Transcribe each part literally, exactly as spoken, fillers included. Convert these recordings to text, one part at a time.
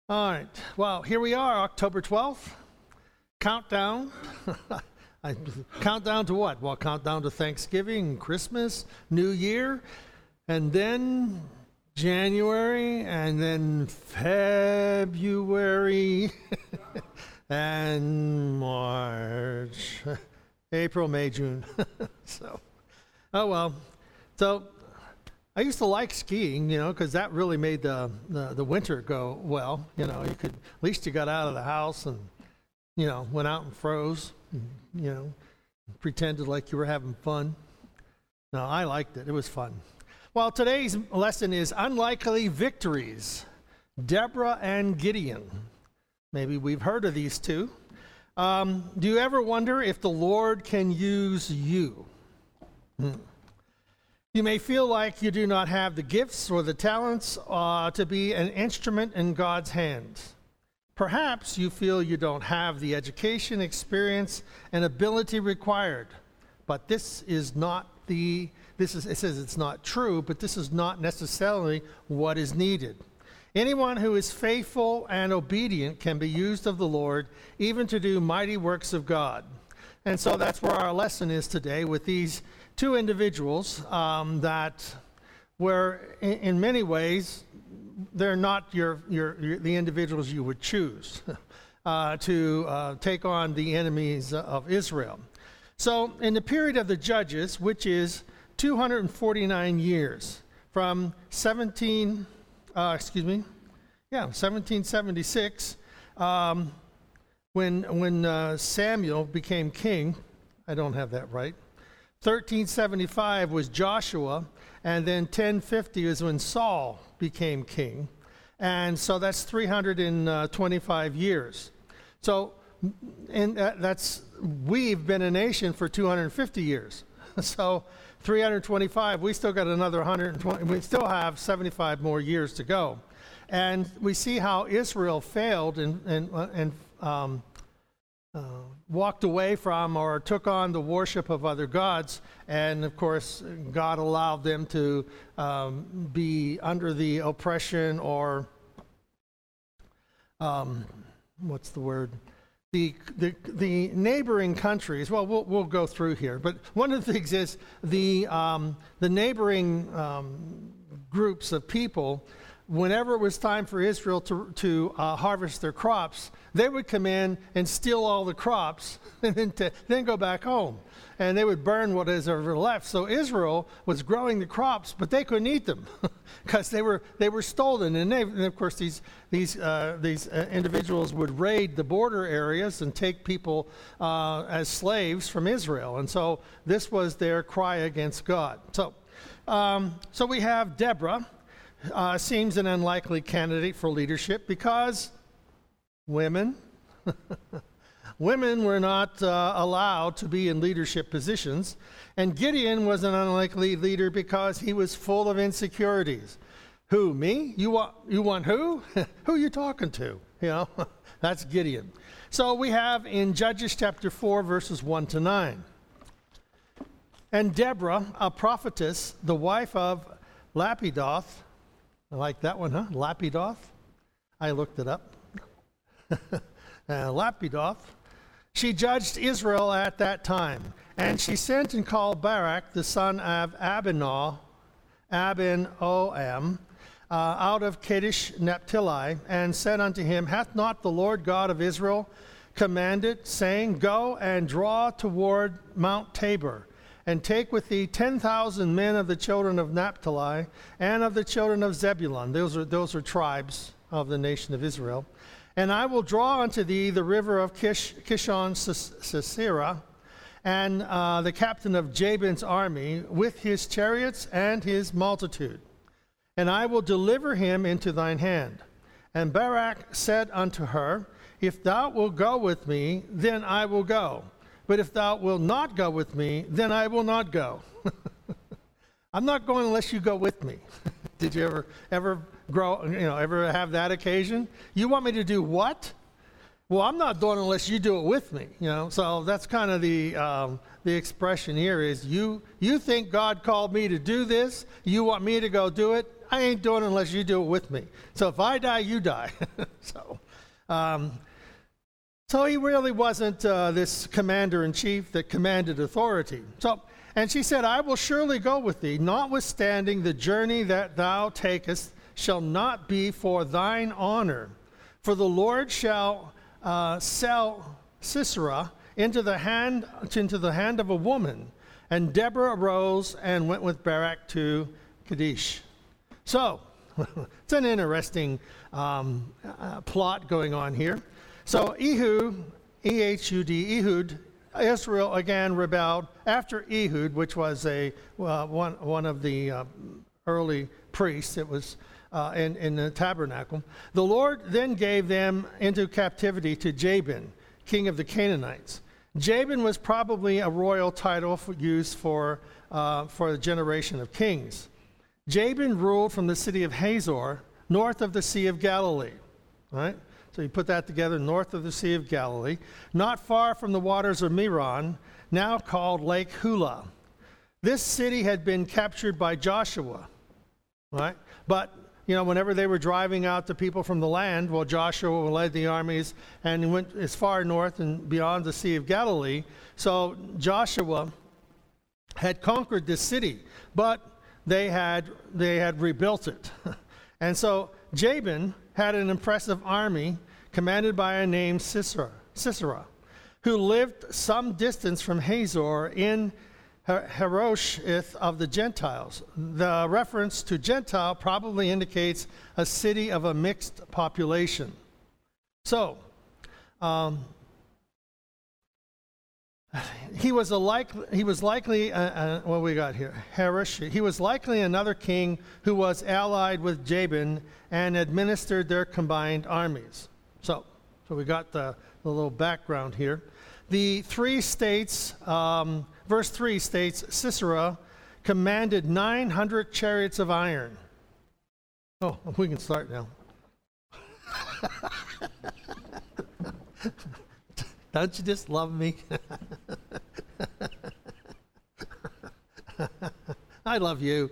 All right. Well, here we are, October twelfth. Countdown. I, countdown to what? Well, countdown to Thanksgiving, Christmas, New Year, and then January, and then February, and March, April, May, June. So, oh well. So, I used to like skiing, you know, because that really made the, the the winter go well. You know, you could, at least you got out of the house and, you know, went out and froze, and, you know, pretended like you were having fun. No, I liked it. It was fun. Well, today's lesson is Unlikely Victories, Deborah and Gideon. Maybe we've heard of these two. Um, do you ever wonder if the Lord can use you? Hmm. You may feel like you do not have the gifts or the talents uh, to be an instrument in God's hands. Perhaps you feel you don't have the education, experience, and ability required. But this is not the, this is, it says it's not true, but this is not necessarily what is needed. Anyone who is faithful and obedient can be used of the Lord, even to do mighty works of God. And so that's where our lesson is today, with these two individuals um, that were, in, in many ways, they're not your, your, your the individuals you would choose uh, to uh, take on the enemies of Israel. So in the period of the Judges, which is two hundred forty-nine years, from seventeen, uh, excuse me, yeah, seventeen seventy-six, um, when when uh, Samuel became king. I don't have that right. thirteen seventy-five was Joshua, and then ten fifty is when Saul became king. And so that's three hundred twenty-five years. So and that's we've been a nation for two hundred fifty years. So three hundred twenty-five, we still got another one hundred twenty, we still have seventy-five more years to go. And we see how Israel failed and, and, and um, uh, walked away from or took on the worship of other gods. And of course, God allowed them to um, be under the oppression or, um, what's the word? The, the the neighboring countries. Well, we'll we'll go through here. But one of the things is the um, the neighboring um, groups of people. Whenever it was time for Israel to to uh, harvest their crops, they would come in and steal all the crops and then to, then go back home, and they would burn what is ever left. So Israel was growing the crops, but they couldn't eat them because they were they were stolen. And, they, and of course, these these uh, these uh, individuals would raid the border areas and take people uh, as slaves from Israel. And so this was their cry against God. So um, so we have Deborah. Uh, seems an unlikely candidate for leadership because women, women were not uh, allowed to be in leadership positions. And Gideon was an unlikely leader because he was full of insecurities. Who, me? You want, you want who? Who are you talking to? You know, that's Gideon. So we have in Judges chapter four, verses one to nine. And Deborah, a prophetess, the wife of Lapidoth, I like that one, huh? Lapidoth. I looked it up. uh, Lapidoth. She judged Israel at that time. And she sent and called Barak, the son of Abinoam, Abinoam, uh, out of Kadesh Naphtali, and said unto him, Hath not the Lord God of Israel commanded, saying, Go and draw toward Mount Tabor, and take with thee ten thousand men of the children of Naphtali and of the children of Zebulun. Those are, those are tribes of the nation of Israel. And I will draw unto thee the river of Kish, Kishon Sisera, and uh, the captain of Jabin's army with his chariots and his multitude. And I will deliver him into thine hand. And Barak said unto her, If thou wilt go with me, then I will go. But if thou wilt not go with me, then I will not go. I'm not going unless you go with me. Did you ever ever grow, you know, ever have that occasion? You want me to do what? Well, I'm not doing it unless you do it with me. You know, so that's kind of the um, the expression here is you you think God called me to do this? You want me to go do it? I ain't doing it unless you do it with me. So if I die, you die. so, um, so he really wasn't uh, this commander-in-chief that commanded authority. So, and she said, I will surely go with thee, notwithstanding the journey that thou takest shall not be for thine honor. For the Lord shall uh, sell Sisera into the hand into the hand of a woman. And Deborah arose and went with Barak to Kadesh. So, it's an interesting um, uh, plot going on here. So Ehud, E H U D, Ehud, Israel again rebelled after Ehud, which was a uh, one one of the uh, early priests. It was uh, in in the tabernacle. The Lord then gave them into captivity to Jabin, king of the Canaanites. Jabin was probably a royal title for, used for uh, for the generation of kings. Jabin ruled from the city of Hazor, north of the Sea of Galilee. Right. So you put that together, north of the Sea of Galilee, not far from the waters of Meron, now called Lake Hula. This city had been captured by Joshua, right? But, you know, whenever they were driving out the people from the land, well, Joshua led the armies and went as far north and beyond the Sea of Galilee. So Joshua had conquered this city, but they had, they had rebuilt it. And so Jabin had an impressive army commanded by a named Sisera, Sisera, who lived some distance from Hazor in Harosheth of the Gentiles. The reference to Gentile probably indicates a city of a mixed population. So, um, he was a like he was likely uh, uh, what we got here Harish. He was likely another king who was allied with Jabin and administered their combined armies. So, so we got the, the little background here. The three states, um, verse three states, Sisera commanded nine hundred chariots of iron. Oh, we can start now. Don't you just love me? I love you.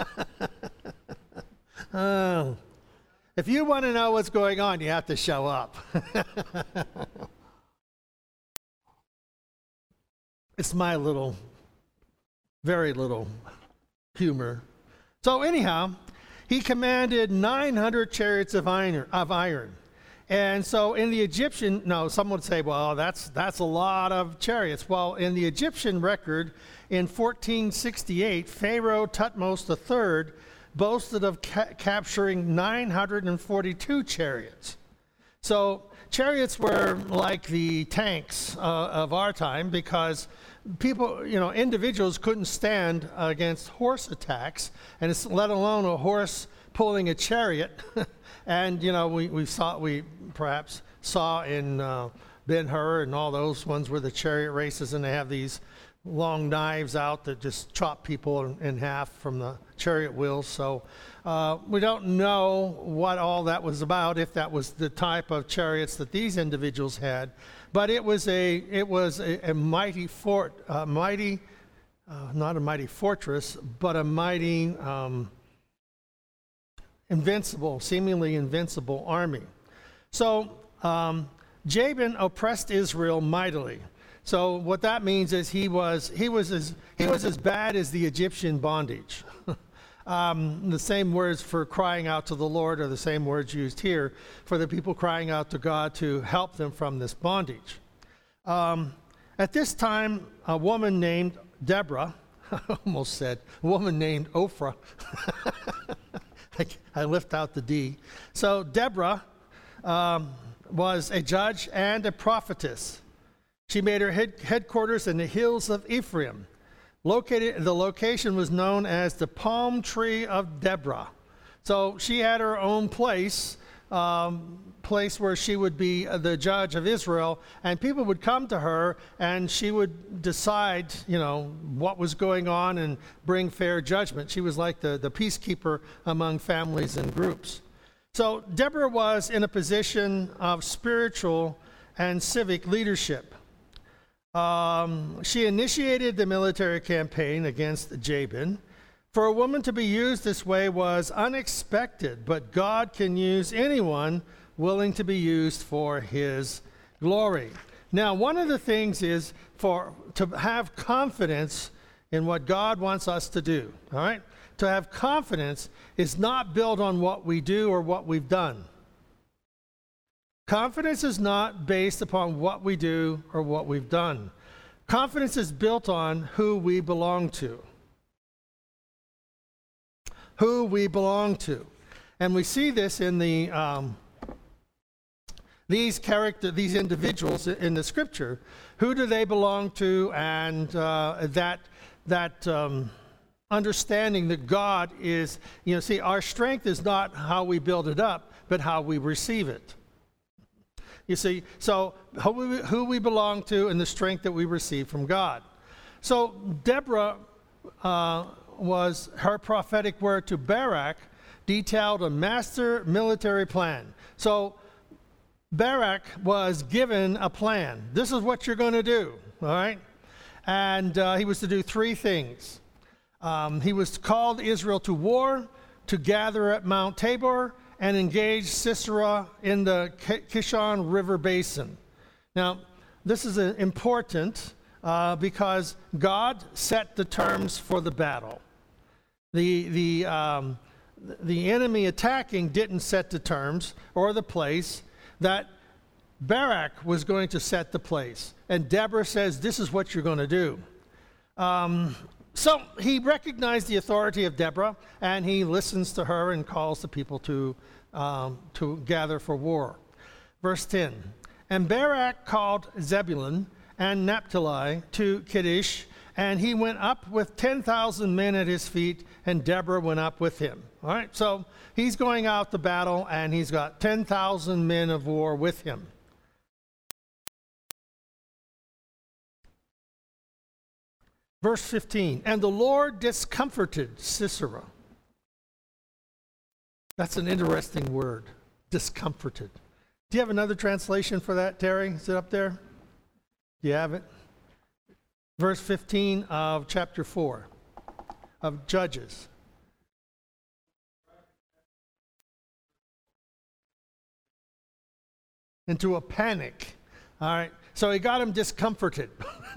Oh. If you want to know what's going on, you have to show up. It's my little, very little humor. So anyhow, he commanded nine hundred chariots of iron, of iron. And so in the Egyptian, no, some would say, well, that's that's a lot of chariots. Well, in the Egyptian record, in fourteen sixty-eight, Pharaoh Thutmose the third boasted of ca- capturing nine hundred forty-two chariots. So chariots were like the tanks uh, of our time because people, you know, individuals couldn't stand uh, against horse attacks, and it's, let alone a horse pulling a chariot. And, you know, we, we saw, we perhaps saw in uh, Ben-Hur and all those ones where the chariot races and they have these long knives out that just chop people in, in half from the chariot wheels. So uh, we don't know what all that was about, if that was the type of chariots that these individuals had. But it was a, it was a, a mighty fort, a mighty, uh, not a mighty fortress, but a mighty... Um, invincible, seemingly invincible army. So um, Jabin oppressed Israel mightily. So what that means is he was he was as he was as bad as the Egyptian bondage. um, the same words for crying out to the Lord are the same words used here for the people crying out to God to help them from this bondage. Um, at this time, a woman named Deborah, I almost said a woman named Ophrah. I lift out the D. So Deborah um, was a judge and a prophetess. She made her head, headquarters in the hills of Ephraim. Located, the location was known as the Palm Tree of Deborah. So she had her own place, um, place where she would be the judge of Israel, and people would come to her, and she would decide, you know, what was going on and bring fair judgment. She was like the, the peacekeeper among families and groups. So Deborah was in a position of spiritual and civic leadership. Um, she initiated the military campaign against Jabin. For a woman to be used this way was unexpected, but God can use anyone willing to be used for his glory. Now, one of the things is for to have confidence in what God wants us to do, all right? To have confidence is not built on what we do or what we've done. Confidence is not based upon what we do or what we've done. Confidence is built on who we belong to. Who we belong to. And we see this in the um, these character, these individuals in the scripture. Who do they belong to? And uh, that that um, understanding that God is, you know, see, our strength is not how we build it up, but how we receive it. You see, so who we, who we belong to and the strength that we receive from God. So Deborah, uh, was her prophetic word to Barak, detailed a master military plan. So Barak was given a plan. This is what you're going to do, all right? And uh, he was to do three things. Um, he was called Israel to war, to gather at Mount Tabor, and engage Sisera in the Kishon River basin. Now, this is uh, important uh, because God set the terms for the battle. The, the, um, the enemy attacking didn't set the terms or the place. That Barak was going to set the place. And Deborah says, this is what you're going to do. Um, so he recognized the authority of Deborah, and he listens to her and calls the people to, um, to gather for war. Verse ten, and Barak called Zebulun and Naphtali to Kadesh, and he went up with ten thousand men at his feet, and Deborah went up with him. All right, so he's going out to battle, and he's got ten thousand men of war with him. Verse fifteen, and the Lord discomforted Sisera. That's an interesting word, discomforted. Do you have another translation for that, Terry? Is it up there? Do you have it? Verse fifteen of chapter four of Judges. Into a panic. All right. So he got him discomforted.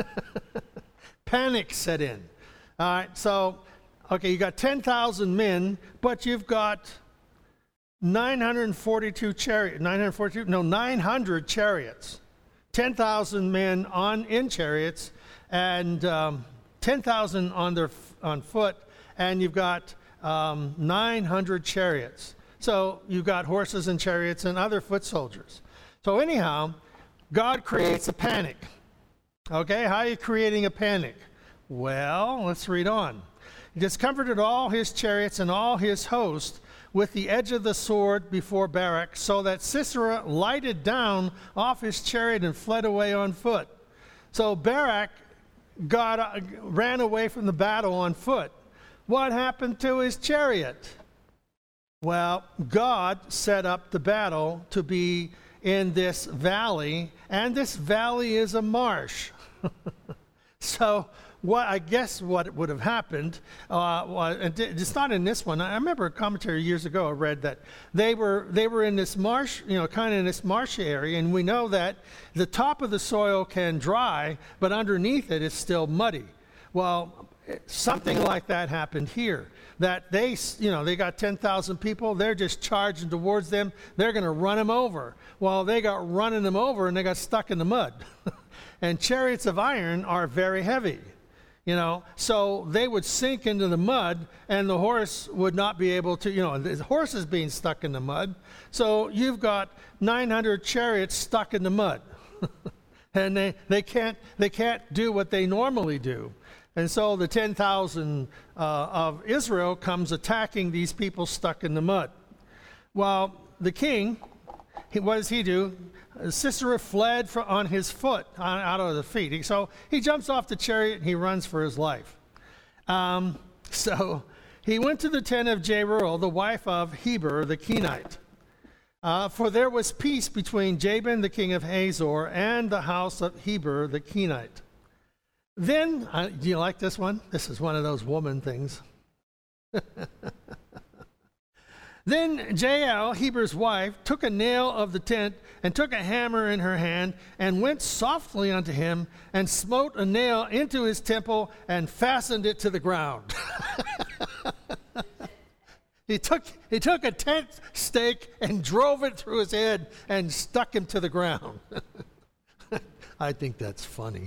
Panic set in. All right. So, okay, you got ten thousand men, but you've got nine hundred forty-two chariots. nine hundred forty-two? No, nine hundred chariots. ten thousand men on in chariots, and um, ten thousand on their on foot, and you've got um, nine hundred chariots. So you've got horses and chariots and other foot soldiers. So anyhow, God creates a panic. Okay, how are you creating a panic? Well, let's read on. He discomforted all his chariots and all his host with the edge of the sword before Barak, so that Sisera lighted down off his chariot and fled away on foot. So Barak got, uh, ran away from the battle on foot. What happened to his chariot? Well, God set up the battle to be in this valley, and this valley is a marsh. So what I guess what would have happened, uh, well, it's not in this one. I remember a commentary years ago I read that they were they were in this marsh, you know, kind of in this marshy area, and we know that the top of the soil can dry, but underneath it is still muddy. Well, something like that happened here. That they, you know, they got ten thousand people. They're just charging towards them. They're going to run them over. Well, they got running them over, and they got stuck in the mud. And chariots of iron are very heavy, you know. So they would sink into the mud, and the horse would not be able to, you know, the horse is being stuck in the mud. So you've got nine hundred chariots stuck in the mud. And they, they, can't, they can't do what they normally do. And so the ten thousand uh, of Israel comes attacking these people stuck in the mud. Well, the king, he, what does he do? Sisera fled for, on his foot, on, out of the feet. He, so he jumps off the chariot and he runs for his life. Um, so he went to the tent of Jeruel, the wife of Heber the Kenite. Uh, for there was peace between Jabin the king of Hazor and the house of Heber the Kenite. Then, uh, do you like this one? This is one of those woman things. Then Jael, Heber's wife, took a nail of the tent and took a hammer in her hand and went softly unto him and smote a nail into his temple and fastened it to the ground. he took he took a tent stake and drove it through his head and stuck him to the ground. I think that's funny.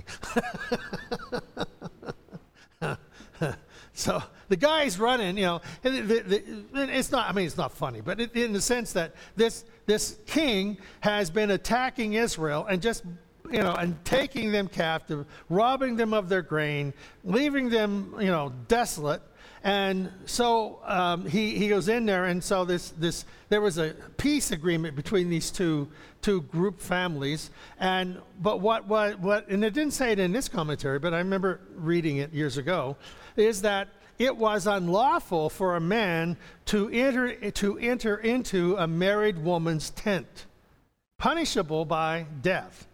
So the guy's running, you know, and the, the, it's not, I mean, it's not funny, but it, in the sense that this this king has been attacking Israel and just, you know, and taking them captive, robbing them of their grain, leaving them, you know, desolate. And so um, he, he goes in there, and so this, this there was a peace agreement between these two two group families. And but what what what and it didn't say it in this commentary, but I remember reading it years ago, is that it was unlawful for a man to enter to enter into a married woman's tent, punishable by death.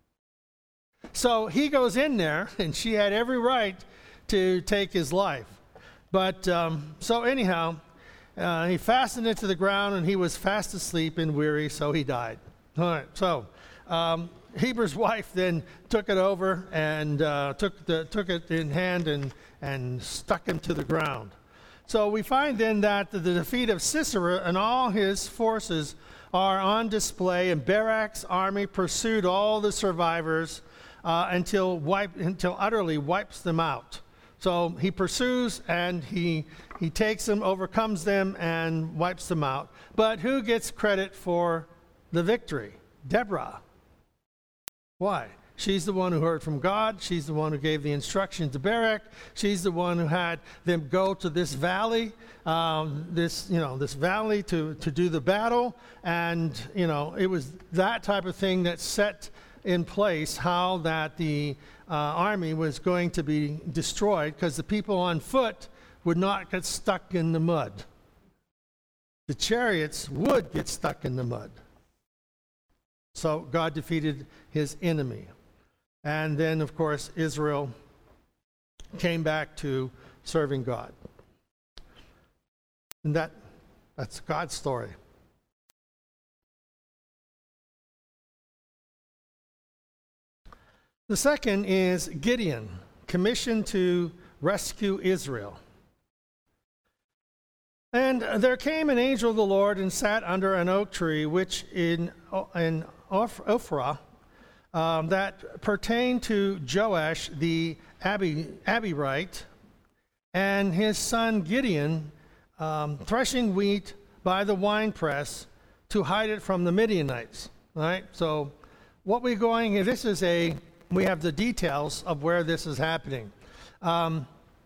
So he goes in there, and she had every right to take his life. But, um, so anyhow, uh, he fastened it to the ground, and he was fast asleep and weary, so he died. All right, so um, Heber's wife then took it over and uh, took the took it in hand and, and stuck him to the ground. So we find then that the defeat of Sisera and all his forces are on display, and Barak's army pursued all the survivors uh, until wipe, until utterly wipes them out. So he pursues, and he he takes them, overcomes them, and wipes them out. But who gets credit for the victory? Deborah. Why? She's the one who heard from God. She's the one who gave the instruction to Barak. She's the one who had them go to this valley, um, this you know this valley to to do the battle. And you know it was that type of thing that set in place how that the Uh, army was going to be destroyed, because the people on foot would not get stuck in the mud. The chariots would get stuck in the mud. So God defeated his enemy. And then, of course, Israel came back to serving God. And that that's God's story. The second is Gideon, commissioned to rescue Israel. And there came an angel of the Lord and sat under an oak tree, which in, in Ophrah, um, that pertained to Joash the Abi, Abirite, and his son Gideon, um, threshing wheat by the winepress to hide it from the Midianites. All right, so what we're going, this is a We have the details of where this is happening. Um,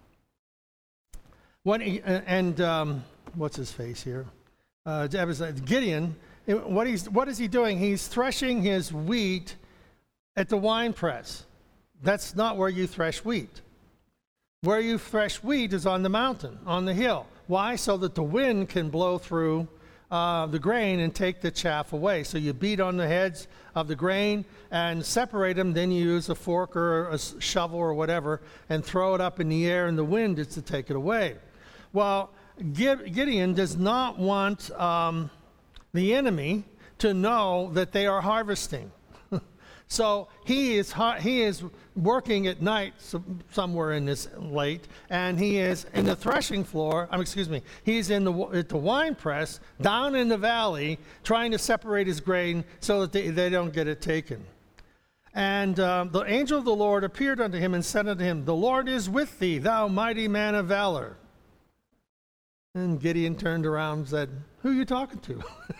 what he, and um, what's his face here? Uh, Gideon. What he's what is he doing? He's threshing his wheat at the wine press. That's not where you thresh wheat. Where you thresh wheat is on the mountain, on the hill. Why? So that the wind can blow through Uh, the grain and take the chaff away. So you beat on the heads of the grain and separate them, then you use a fork or a shovel or whatever and throw it up in the air, and the wind is to take it away. Well, Gideon does not want um, the enemy to know that they are harvesting. So he is he is working at night somewhere in this late, and he is in the threshing floor. Um, excuse me. He's in the at the wine press down in the valley, trying to separate his grain so that they, they don't get it taken. And um, the angel of the Lord appeared unto him and said unto him, "The Lord is with thee, thou mighty man of valor." And Gideon turned around and said, "Who are you talking to?"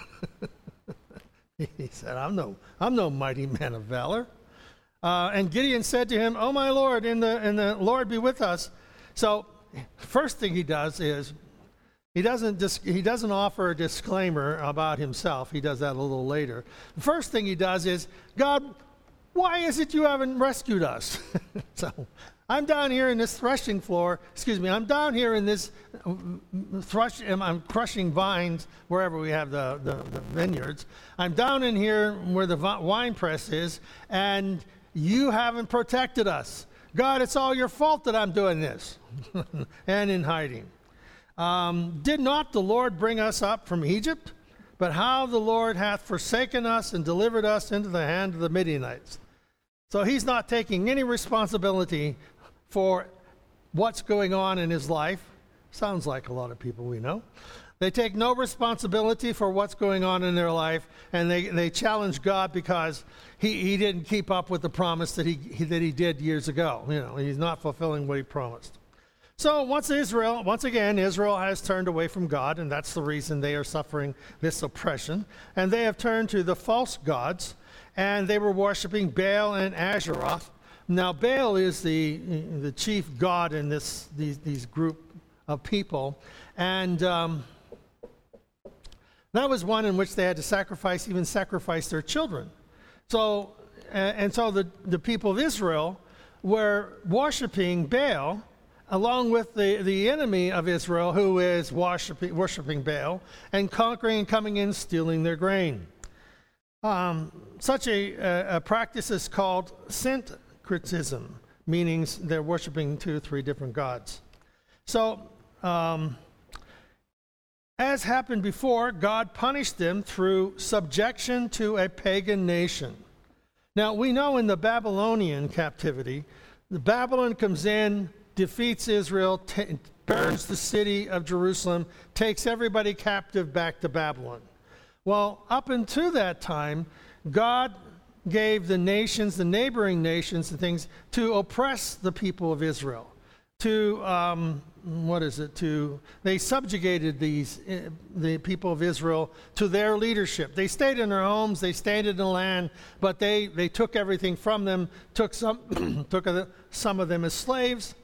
He said, I'm no, I'm no mighty man of valor. Uh, and Gideon said to him, "Oh my Lord, and the, and the Lord be with us." So first thing he does is, he doesn't, dis- he doesn't offer a disclaimer about himself. He does that a little later. The first thing he does is, "God, why is it you haven't rescued us?" So I'm down here in this threshing floor, excuse me, I'm down here in this thrush, I'm crushing vines wherever we have the, the, the vineyards. I'm down in here where the wine press is, and you haven't protected us. God, it's all your fault that I'm doing this. And in hiding. Um, did not the Lord bring us up from Egypt? But how the Lord hath forsaken us and delivered us into the hand of the Midianites. So he's not taking any responsibility for what's going on in his life. Sounds like a lot of people we know. They take no responsibility for what's going on in their life, and they, they challenge God because he, he didn't keep up with the promise that he, he that he did years ago. You know, he's not fulfilling what he promised. So once Israel, once again, Israel has turned away from God, and that's the reason they are suffering this oppression. And they have turned to the false gods, and they were worshiping Baal and Asheroth. Now Baal is the the chief god in this these these group of people, and um, that was one in which they had to sacrifice, even sacrifice their children. So and, and so the the people of Israel were worshiping Baal, along with the, the enemy of Israel, who is worshiping, worshiping Baal, and conquering and coming in, stealing their grain. Um, such a, a, a practice is called syncretism, meaning they're worshiping two or three different gods. So, um, as happened before, God punished them through subjection to a pagan nation. Now, we know in the Babylonian captivity, the Babylon comes in, defeats Israel, t- burns the city of Jerusalem, takes everybody captive back to Babylon. Well, up until that time, God gave the nations, the neighboring nations and things, to oppress the people of Israel. To, um, what is it, to, they subjugated these, uh, the people of Israel to their leadership. They stayed in their homes, they stayed in the land, but they, they took everything from them, took some, took a, some of them as slaves,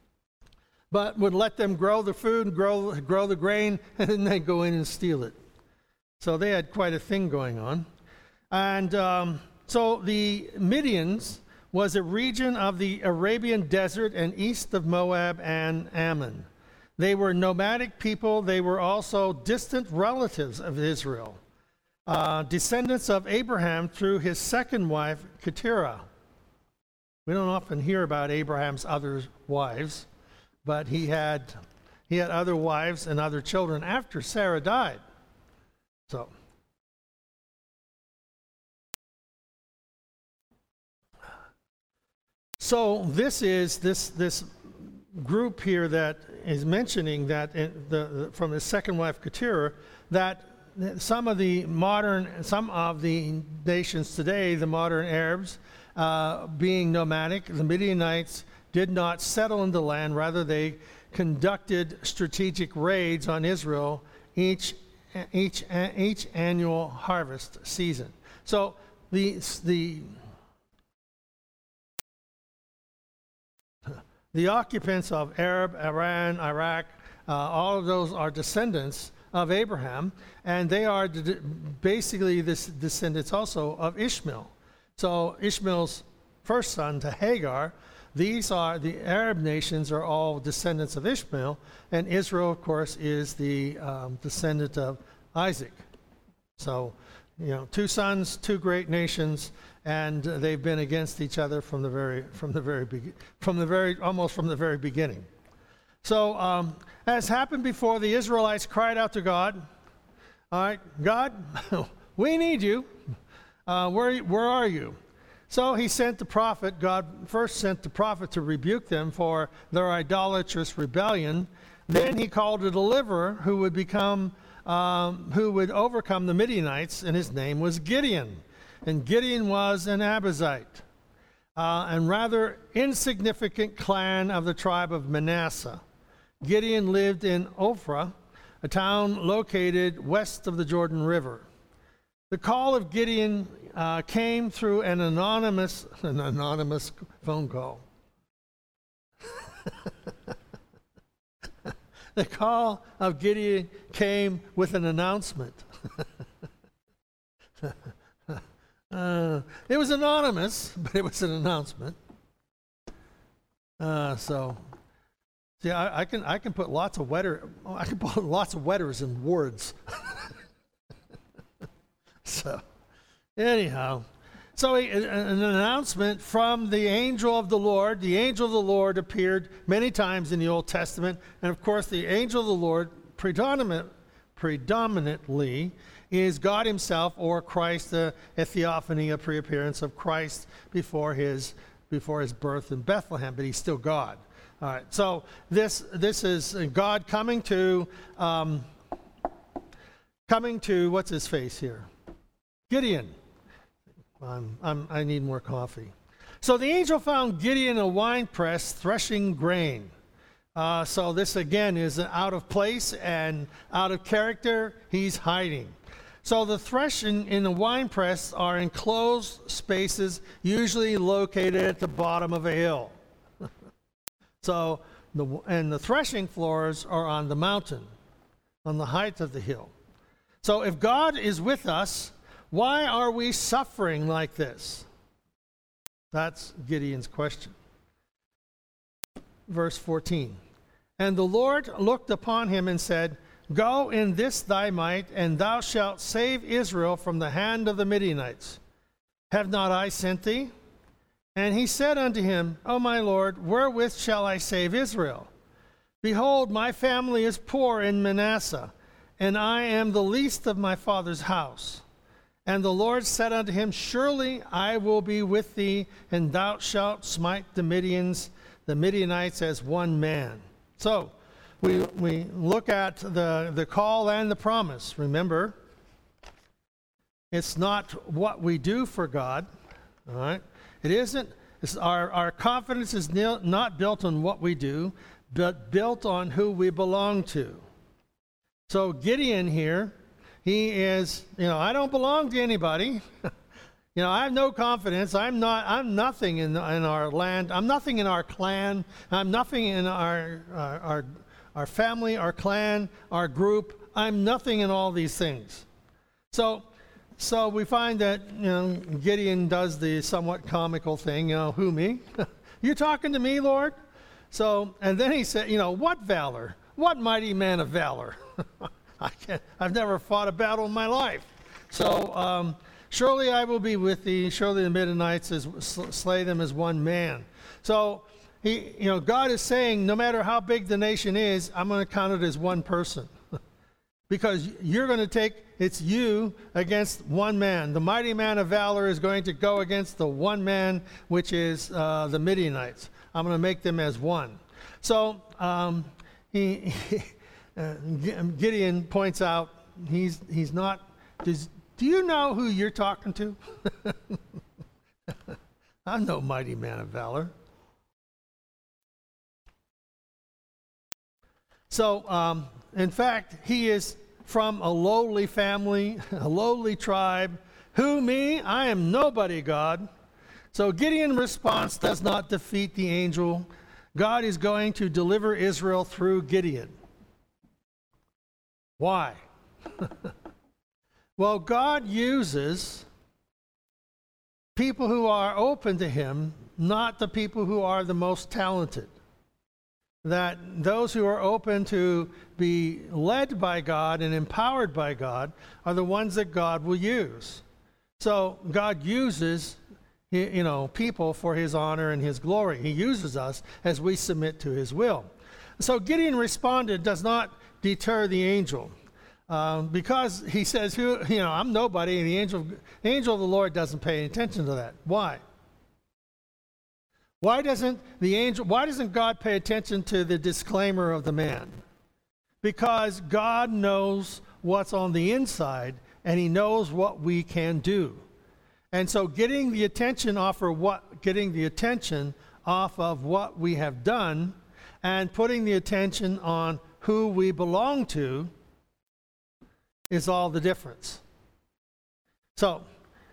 but would let them grow the food and grow, grow the grain, and then they'd go in and steal it. So they had quite a thing going on. And um, so the Midians was a region of the Arabian desert and east of Moab and Ammon. They were nomadic people. They were also distant relatives of Israel, uh, descendants of Abraham through his second wife, Keturah. We don't often hear about Abraham's other wives, but he had he had other wives and other children after Sarah died. So, so this is this this group here that is mentioning that in the, the from his second wife Keturah, that some of the modern some of the nations today, the modern Arabs, uh, being nomadic, the Midianites did not settle in the land. Rather, they conducted strategic raids on Israel each each each annual harvest season. So the the the occupants of Arab, Iran, Iraq, uh, all of those are descendants of Abraham, and they are d- basically this descendants also of Ishmael. So Ishmael's first son to Hagar. These are, the Arab nations are all descendants of Ishmael, and Israel, of course, is the um, descendant of Isaac. So, you know, two sons, two great nations, and uh, they've been against each other from the very, from the very, be- from the very, almost from the very beginning. So, um, as happened before, the Israelites cried out to God, all right, God, we need you. Uh, where, where are you? So he sent the prophet, God first sent the prophet to rebuke them for their idolatrous rebellion. Then he called a deliverer who would become, um, who would overcome the Midianites, and his name was Gideon. And Gideon was an Abiezrite, uh, and rather insignificant clan of the tribe of Manasseh. Gideon lived in Ophrah, a town located west of the Jordan River. The call of Gideon uh, came through an anonymous, an anonymous phone call. The call of Gideon came with an announcement. uh, it was anonymous, but it was an announcement. Uh, so, see, I, I can I can put lots of wetter I can put lots of wetters in words. So, anyhow, So a, an announcement from the angel of the Lord. The angel of the Lord appeared many times in the Old Testament. And of course, the angel of the Lord predominant, predominantly is God himself, or Christ, a, a theophany, a pre-appearance of Christ before his, before his birth in Bethlehem. But he's still God. All right, so this, this is God coming to, um, coming to, what's his face here? Gideon. I'm, I'm, I need more coffee. So the angel found Gideon in a wine press threshing grain. Uh, so this again is out of place and out of character. He's hiding. So the threshing in the wine press are enclosed spaces, usually located at the bottom of a hill. So, the, and the threshing floors are on the mountain, on the height of the hill. So if God is with us, why are we suffering like this? That's Gideon's question. Verse fourteen. And the Lord looked upon him and said, Go in this thy might, and thou shalt save Israel from the hand of the Midianites. Have not I sent thee? And he said unto him, O my Lord, wherewith shall I save Israel? Behold, my family is poor in Manasseh, and I am the least of my father's house. And the Lord said unto him, Surely I will be with thee, and thou shalt smite the Midians, the Midianites as one man. So we we look at the, the call and the promise. Remember, it's not what we do for God, all right? It isn't, it's our, our confidence is nil, not built on what we do, but built on who we belong to. So Gideon here, he is, you know, I don't belong to anybody. You know, I have no confidence. I'm not, I'm nothing in, in our land. I'm nothing in our clan. I'm nothing in our, our, our, our family, our clan, our group. I'm nothing in all these things. So, So we find that, you know, Gideon does the somewhat comical thing, you know, who me? You talking to me, Lord? So, and then he said, you know, what valor? What mighty man of valor? I can't, I've never fought a battle in my life. So, um, surely I will be with thee. Surely the Midianites is, slay them as one man. So, he, you know, God is saying, no matter how big the nation is, I'm going to count it as one person. Because you're going to take, it's you against one man. The mighty man of valor is going to go against the one man, which is uh, the Midianites. I'm going to make them as one. So um, he, he uh, Gideon points out he's he's not. Does, do you know who you're talking to? I'm no mighty man of valor. So, um, in fact, he is from a lowly family, a lowly tribe. Who, me? I am nobody, God. So Gideon's response does not defeat the angel. God is going to deliver Israel through Gideon. Why? Well, God uses people who are open to him, not the people who are the most talented. That those who are open to be led by God and empowered by God are the ones that God will use. So God uses, you know, people for his honor and his glory. He uses us as we submit to his will. So Gideon responded does not deter the angel. Um, because he says, "Who, you know, I'm nobody," and the angel, the angel of the Lord doesn't pay attention to that. Why? Why doesn't the angel, why doesn't God pay attention to the disclaimer of the man? Because God knows what's on the inside, and he knows what we can do. And so getting the attention off of what, getting the attention off of what we have done and putting the attention on who we belong to is all the difference. So,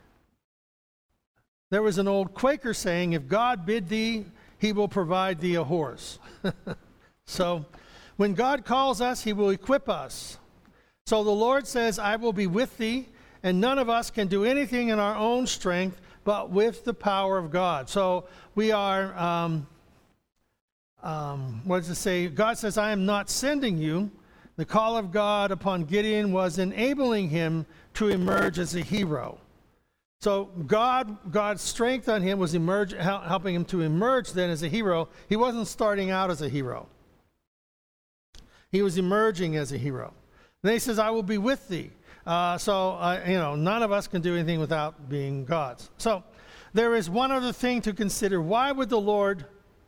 there was an old Quaker saying, if God bid thee, he will provide thee a horse. So, when God calls us, he will equip us. So the Lord says, I will be with thee, and none of us can do anything in our own strength, but with the power of God. So we are, um, um, what does it say? God says, I am not sending you. The call of God upon Gideon was enabling him to emerge as a hero. So God, God's strength on him was emerge, helping him to emerge then as a hero. He wasn't starting out as a hero. He was emerging as a hero. And then he says, I will be with thee. Uh, so, uh, you know, none of us can do anything without being God's. So there is one other thing to consider. Why would the Lord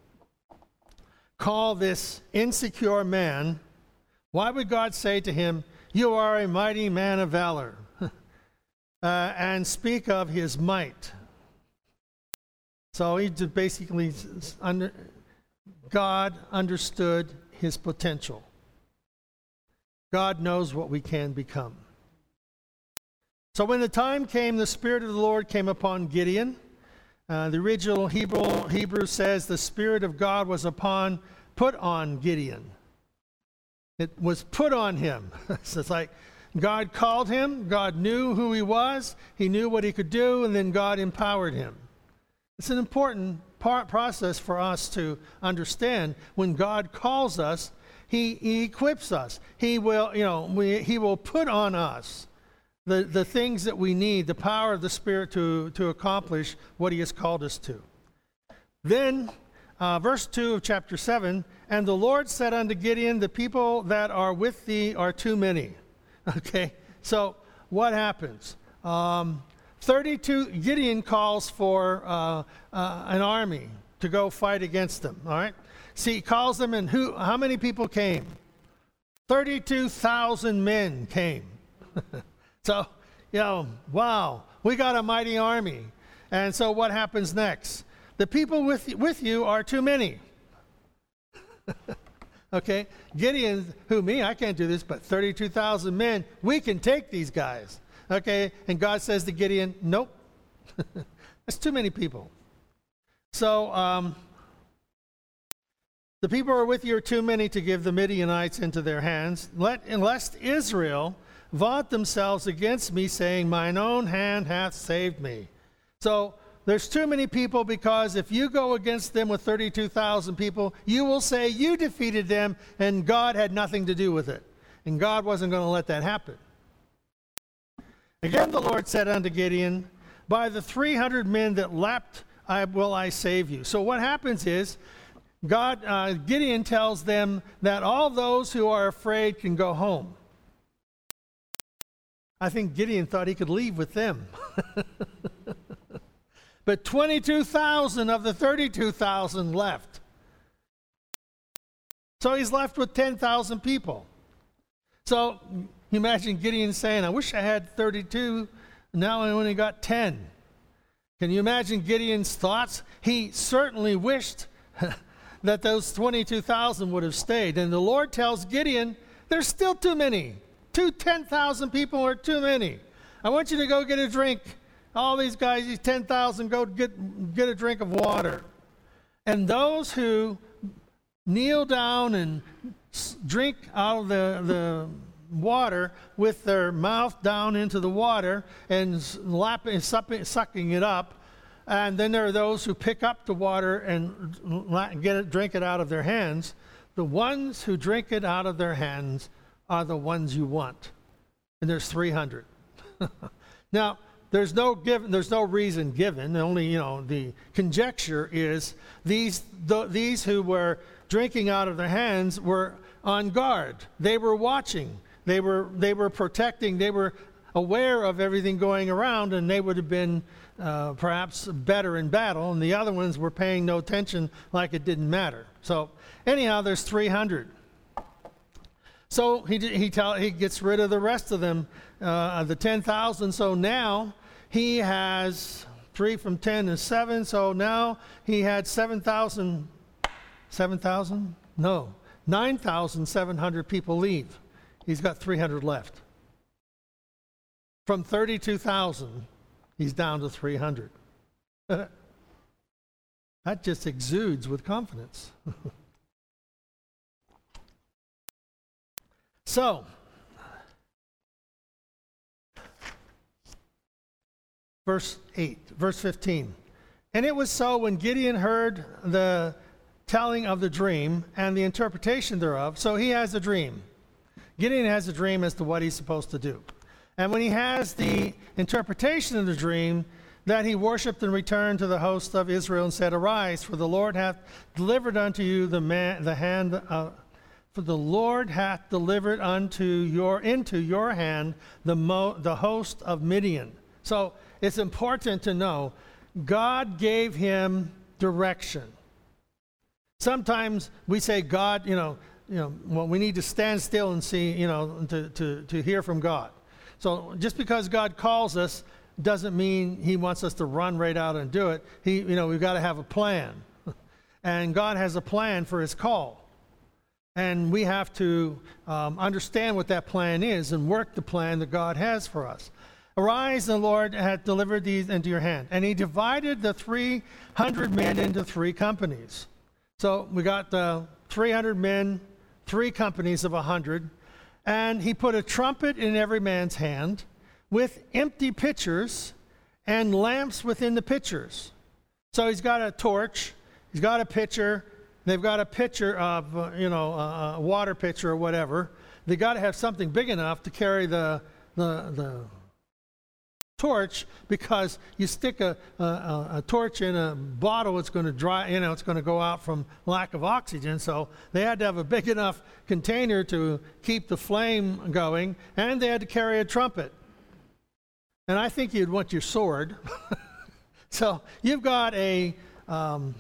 call this insecure man, why would God say to him, you are a mighty man of valor, uh, and speak of his might? So he basically, under, God understood his potential. God knows what we can become. So when the time came, the Spirit of the Lord came upon Gideon. Uh, the original Hebrew, Hebrew says the Spirit of God was upon, put on Gideon. It was put on him. So it's like God called him, God knew who he was, he knew what he could do, and then God empowered him. It's an important part, process for us to understand. When God calls us, he, he equips us. He will, you know, we, he will put on us the, the things that we need, the power of the Spirit to, to accomplish what he has called us to. Then, uh, verse two of chapter seven, and the Lord said unto Gideon, the people that are with thee are too many. Okay, so what happens? Um, thirty-two, Gideon calls for uh, uh, an army to go fight against them, all right? See, he calls them, and who? How many people came? thirty-two thousand men came. So, you know, wow, we got a mighty army. And so what happens next? The people with, with you are too many. Okay, Gideon, who me, I can't do this, but thirty-two thousand men, we can take these guys. Okay, and God says to Gideon, nope, that's too many people. So, um, the people who are with you are too many to give the Midianites into their hands. Let, lest Israel vaunt themselves against me, saying, mine own hand hath saved me. So there's too many people, because if you go against them with thirty-two thousand people, you will say you defeated them and God had nothing to do with it. And God wasn't going to let that happen. Again the Lord said unto Gideon, by the three hundred men that leapt I will I save you. So what happens is, God, uh, Gideon tells them that all those who are afraid can go home. I think Gideon thought he could leave with them. But twenty-two thousand of the thirty-two thousand left. So he's left with ten thousand people. So imagine Gideon saying, I wish I had thirty-two, now I only got ten. Can you imagine Gideon's thoughts? He certainly wished that those twenty-two thousand would have stayed. And the Lord tells Gideon, there's still too many. Two ten thousand people are too many. I want you to go get a drink. All these guys, these ten thousand, go get, get a drink of water. And those who kneel down and drink out of the, the water with their mouth down into the water and lapping, sucking it up. And then there are those who pick up the water and get it, drink it out of their hands. The ones who drink it out of their hands are the ones you want. And there's three hundred. Now, there's no given, there's no reason given. Only, you know, the conjecture is these the, these who were drinking out of their hands were on guard. They were watching. They were they were protecting. They were aware of everything going around, and they would have been uh, perhaps better in battle. And the other ones were paying no attention, like it didn't matter. So anyhow, there's three hundred. So he he tell he gets rid of the rest of them, uh, the ten thousand. So now he has three from ten is seven. So now he had seven thousand. Seven thousand? No, nine thousand seven hundred people leave. He's got three hundred left. From thirty-two thousand, he's down to three hundred. That just exudes with confidence. So, verse eight, verse fifteen. And it was so when Gideon heard the telling of the dream and the interpretation thereof. So he has a dream. Gideon has a dream as to what he's supposed to do. And when he has the interpretation of the dream, that he worshipped and returned to the host of Israel and said, Arise, for the Lord hath delivered unto you the man, the hand, uh, for the Lord hath delivered unto your into your hand the mo, the host of Midian. So it's important to know God gave him direction. Sometimes we say God, you know, you know, well, we need to stand still and see, you know, to, to, to hear from God. So just because God calls us doesn't mean he wants us to run right out and do it. He, you know, we've got to have a plan. And God has a plan for his call. And we have to um, understand what that plan is and work the plan that God has for us. Arise, the Lord hath delivered these into your hand. And he divided the three hundred men into three companies. So we got the three hundred men, three companies of one hundred. And he put a trumpet in every man's hand with empty pitchers and lamps within the pitchers. So he's got a torch, he's got a pitcher, they've got a pitcher of, uh, you know, a, a water pitcher or whatever. They got to have something big enough to carry the the, the torch, because you stick a, a, a torch in a bottle, it's going to dry, you know, it's going to go out from lack of oxygen. So they had to have a big enough container to keep the flame going, and they had to carry a trumpet. And I think you'd want your sword. So you've got a um,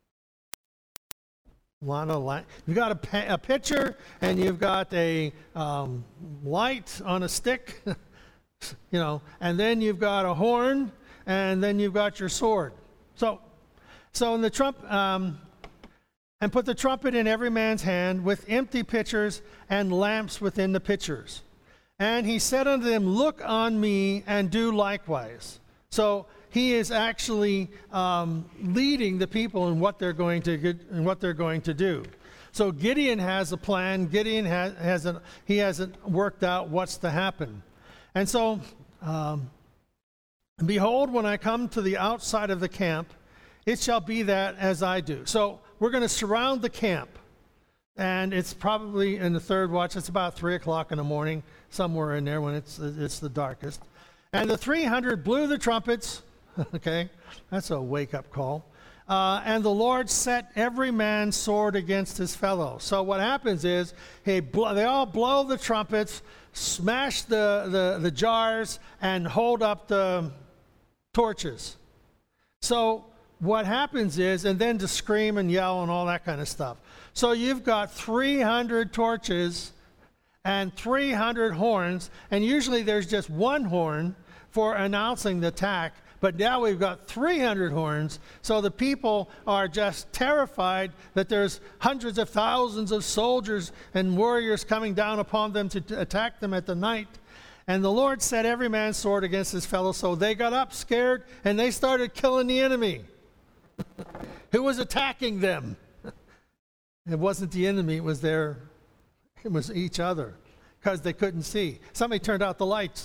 you've got a, a pitcher, and you've got a um, light on a stick. You know, and then you've got a horn, and then you've got your sword. So, so in the trump, um, and put the trumpet in every man's hand with empty pitchers and lamps within the pitchers. And he said unto them, Look on me and do likewise. So he is actually um, leading the people in what they're going to get, in what they're going to do. So Gideon has a plan. Gideon has hasn't he hasn't worked out what's to happen. And so, um, behold, when I come to the outside of the camp, it shall be that as I do. So we're going to surround the camp. And it's probably in the third watch. It's about three o'clock in the morning, somewhere in there when it's it's the darkest. And the three hundred blew the trumpets. Okay, that's a wake-up call. Uh, and the Lord set every man's sword against his fellow. So what happens is, he bl- they all blow the trumpets, smash the, the, the jars, and hold up the torches. So what happens is, and then to scream and yell and all that kind of stuff. So you've got three hundred torches and three hundred horns, and usually there's just one horn for announcing the attack. But now we've got three hundred horns, so the people are just terrified that there's hundreds of thousands of soldiers and warriors coming down upon them to t- attack them at the night. And the Lord set every man's sword against his fellow, so they got up scared, and they started killing the enemy who was attacking them. It wasn't the enemy, it was their, it was each other, because they couldn't see. Somebody turned out the lights.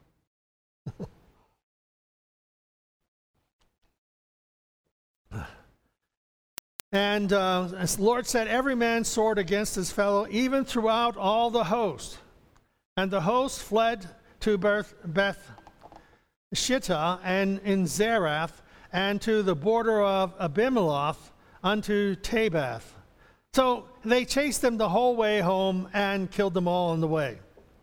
And uh, as the Lord set every man's sword against his fellow, even throughout all the host. And the host fled to Beth, Beth Shittah and in Zerath, and to the border of Abimelech unto Tabath. So they chased them the whole way home and killed them all on the way.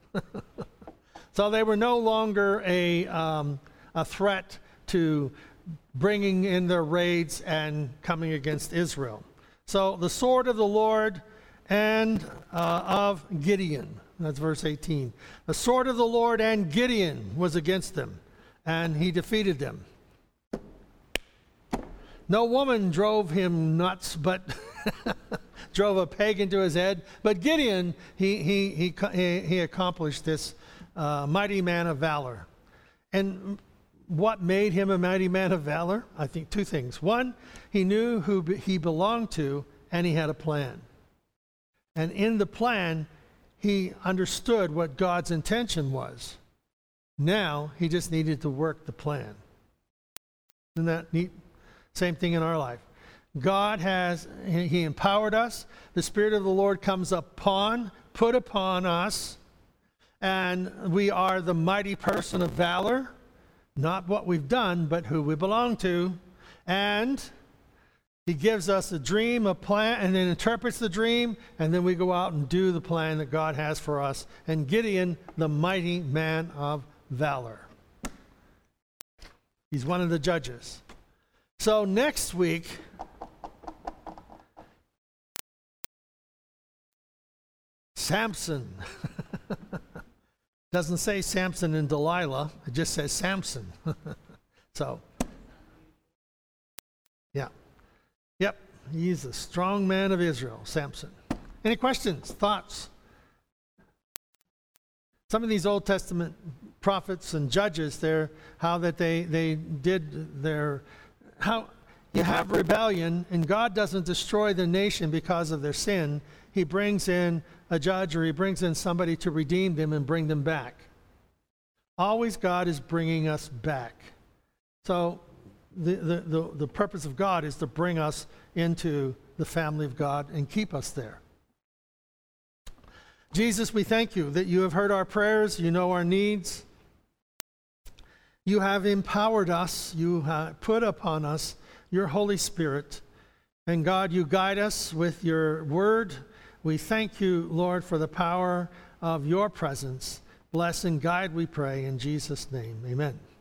So they were no longer a, um, a threat to bringing in their raids and coming against Israel. So the sword of the Lord and uh, of Gideon. That's verse eighteen. The sword of the Lord and Gideon was against them, and he defeated them. No woman drove him nuts, but drove a peg into his head. But Gideon, he he he he accomplished this uh, mighty man of valor. And what made him a mighty man of valor? I think two things. One, he knew who he belonged to, and he had a plan. And in the plan, he understood what God's intention was. Now, he just needed to work the plan. Isn't that neat? Same thing in our life. God has, he empowered us. The Spirit of the Lord comes upon, put upon us, and we are the mighty person of valor. not what we've done, but who we belong to. And he gives us a dream, a plan, and then interprets the dream, and then we go out and do the plan that God has for us. And Gideon, the mighty man of valor. He's one of the judges. So next week, Samson. Doesn't say Samson and Delilah. It just says Samson. So, yeah. Yep. He's a strong man of Israel, Samson. Any questions, thoughts? Some of these Old Testament prophets and judges, there, how that they, they did their, how you have rebellion, and God doesn't destroy the nation because of their sin. He brings in a judge, or he brings in somebody to redeem them and bring them back. Always God is bringing us back. So the, the, the, the purpose of God is to bring us into the family of God and keep us there. Jesus, we thank you that you have heard our prayers, you know our needs. You have empowered us, you have put upon us your Holy Spirit. And God, you guide us with your word. We thank you, Lord, for the power of your presence. Bless and guide, we pray, in Jesus' name. Amen.